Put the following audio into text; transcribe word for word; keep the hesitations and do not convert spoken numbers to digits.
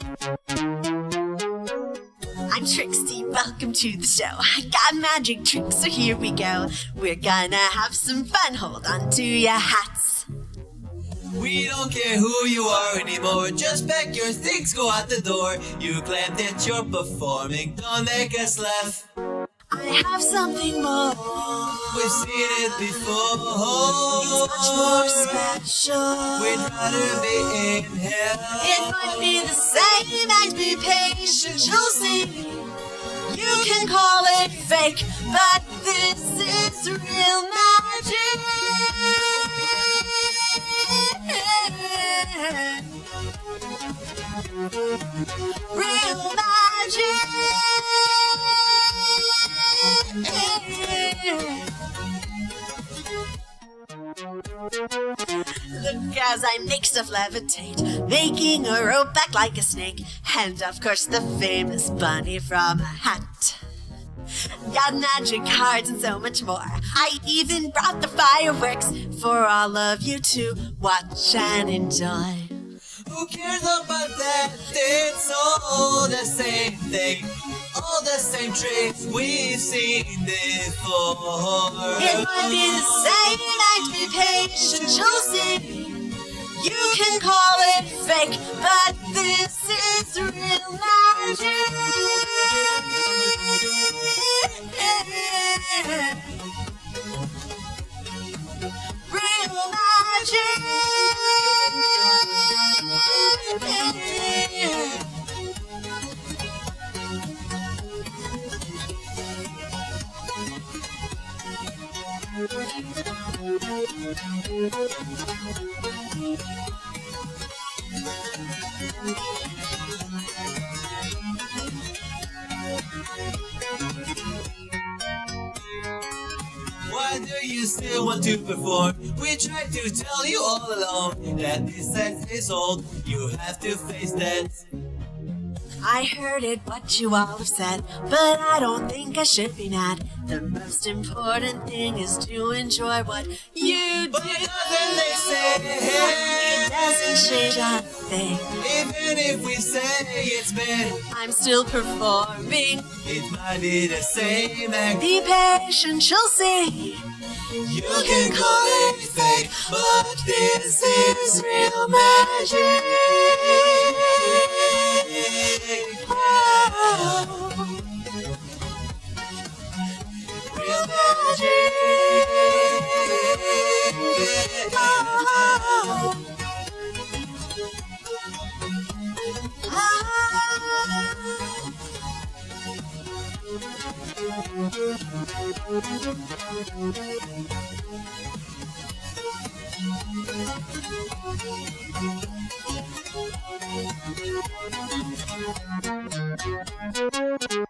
I'm Trixie, welcome to the show. I got magic tricks, so here we go. We're gonna have some fun, hold on to your hats. We don't care who you are anymore, just pack your things, go out the door. You claim that you're performing, don't make us laugh. I have something more. We've seen it before. It's much more special. We'd rather be in hell. It might be the same, and be patient, you'll see. You can call it fake, but this is real magic. Real magic. Look as I make stuff levitate, making a rope back like a snake, and of course the famous bunny from a hat. Got magic cards and so much more. I even brought the fireworks for all of you to watch and enjoy. Who cares about that? It's all the same thing. All the same tricks we've seen before. It might be the same, and be patient, you'll see. You can call it fake, but this is real magic. Real magic. Why do you still want to perform? We tried to tell you all along that this sex is old. You have to face that. I heard it, what you all have said, but I don't think I should be mad. The most important thing is to enjoy what you do. But doesn't they say, It doesn't change a thing. even if we say it's bad, I'm still performing. it might be the same act. Be patient, you'll see. You can call it fake, but this is real magic. Oh, Real magic. oh, oh.